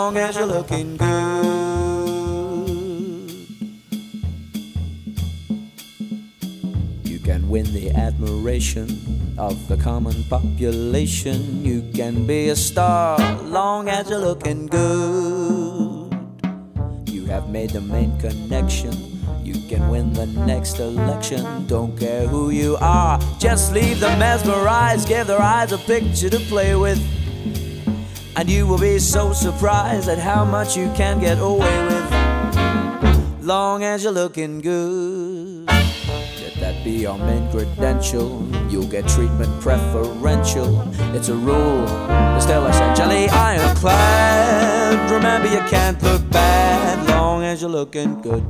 long as you're looking good. You can win the admiration of the common population. You can be a star long as you're looking good. You have made the main connection. You can win the next election. Don't care who you are, just leave them mesmerized. Give their eyes a picture to play with, and you will be so surprised at how much you can get away with, long as you're looking good. Let that be your main credential. You'll get treatment preferential. It's a rule, it's still essentially ironclad. Remember, you can't look bad long as you're looking good.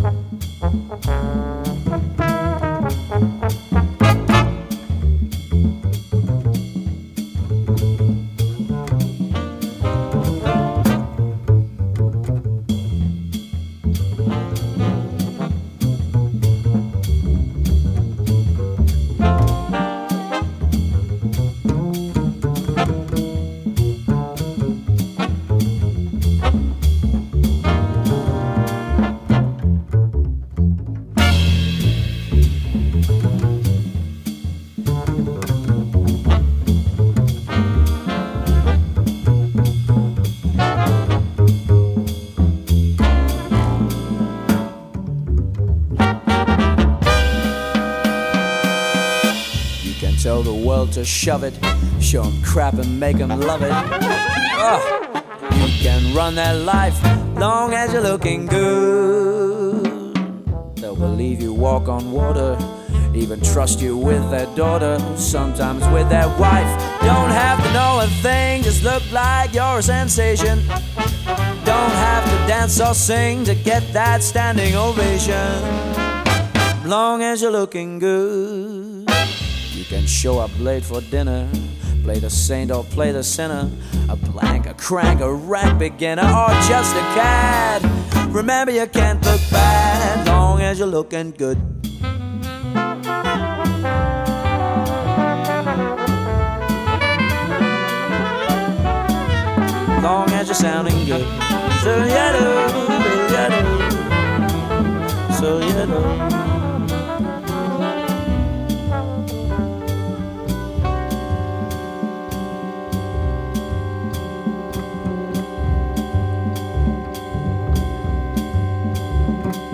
Tell the world to shove it, show them crap and make them love it. You can run that life long as you're looking good. They'll believe you walk on water, even trust you with their daughter, sometimes with their wife. Don't have to know a thing, just look like you're a sensation. Don't have to dance or sing to get that standing ovation, long as you're looking good. You can show up late for dinner, play the saint or play the sinner, a blank, a crank, a rank beginner, or just a cad. Remember, you can't look bad long as you're looking good. Long as you're sounding good. So you do, so you do.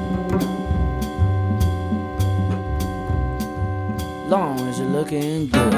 Long as you're looking good.